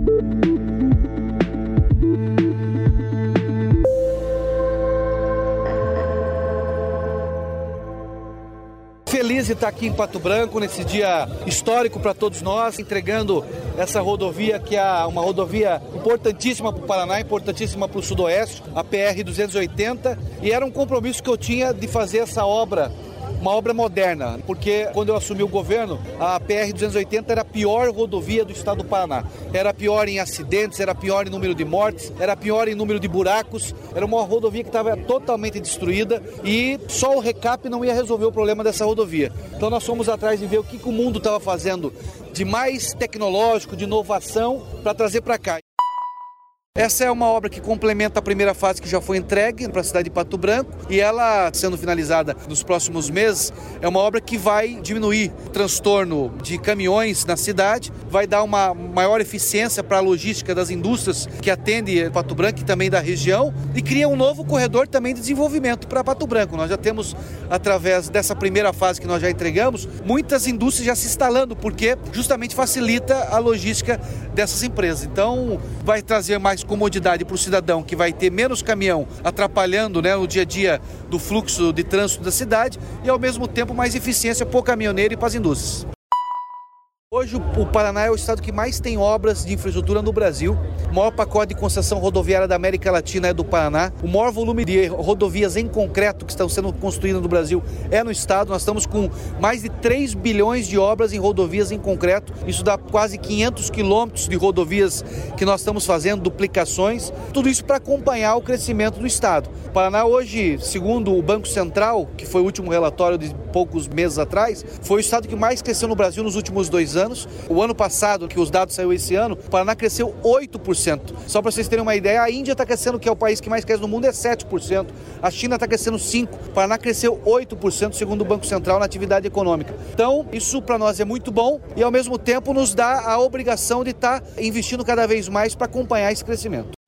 Feliz de estar aqui em Pato Branco nesse dia histórico para todos nós, entregando essa rodovia que é uma rodovia importantíssima para o Paraná, importantíssima para o Sudoeste, a PR-280, e era um compromisso que eu tinha de fazer essa obra, uma obra moderna, porque quando eu assumi o governo, a PR-280 era a pior rodovia do estado do Paraná. Era pior em acidentes, era pior em número de mortes, era pior em número de buracos, era uma rodovia que estava totalmente destruída e só o recap não ia resolver o problema dessa rodovia. Então nós fomos atrás de ver o que o mundo estava fazendo de mais tecnológico, de inovação, para trazer para cá. Essa é uma obra que complementa a primeira fase que já foi entregue para a cidade de Pato Branco e ela, sendo finalizada nos próximos meses, é uma obra que vai diminuir o transtorno de caminhões na cidade, vai dar uma maior eficiência para a logística das indústrias que atendem Pato Branco e também da região e cria um novo corredor também de desenvolvimento para Pato Branco. Nós já temos, através dessa primeira fase que nós já entregamos, muitas indústrias já se instalando, porque justamente facilita a logística dessas empresas. Então, vai trazer mais comodidade para o cidadão, que vai ter menos caminhão atrapalhando, né, o dia a dia do fluxo de trânsito da cidade e, ao mesmo tempo, mais eficiência para o caminhoneiro e para as indústrias. Hoje o Paraná é o estado que mais tem obras de infraestrutura no Brasil. O maior pacote de concessão rodoviária da América Latina é do Paraná. O maior volume de rodovias em concreto que estão sendo construídas no Brasil é no estado. Nós estamos com mais de 3 bilhões de obras em rodovias em concreto. Isso dá quase 500 quilômetros de rodovias que nós estamos fazendo, duplicações. Tudo isso para acompanhar o crescimento do estado. O Paraná hoje, segundo o Banco Central, que foi o último relatório de poucos meses atrás, foi o estado que mais cresceu no Brasil nos últimos 2 anos. O ano passado, que os dados saíram esse ano, o Paraná cresceu 8%. Só para vocês terem uma ideia, a Índia está crescendo, que é o país que mais cresce no mundo, é 7%. A China está crescendo 5%. O Paraná cresceu 8%, segundo o Banco Central, na atividade econômica. Então, isso para nós é muito bom e, ao mesmo tempo, nos dá a obrigação de estar investindo cada vez mais para acompanhar esse crescimento.